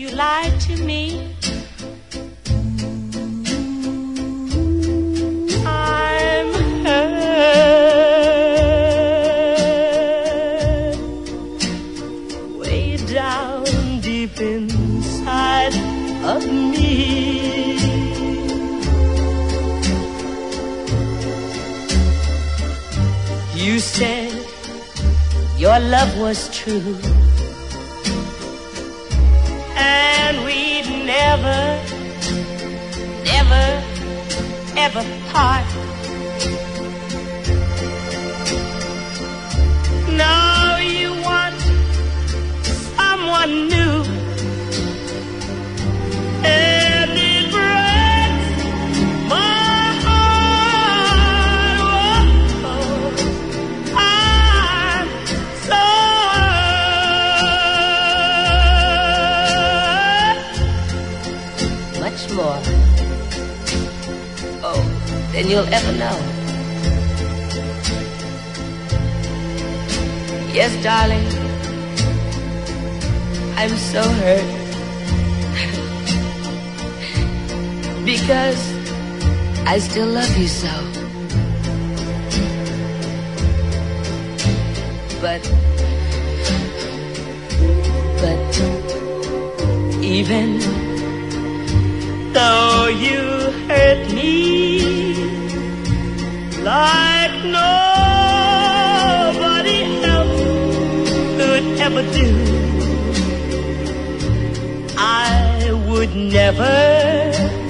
you lied to me. I'm hurt way down deep inside of me. You said your love was true, and we'd never, never, ever part. Now you want someone new, and it breaks my heart. Oh, I'm so hurt. Much more, oh, than you'll ever know. Yes, darling, I'm so hurt because I still love you so. But even though you hurt me like nobody else could ever do, I would never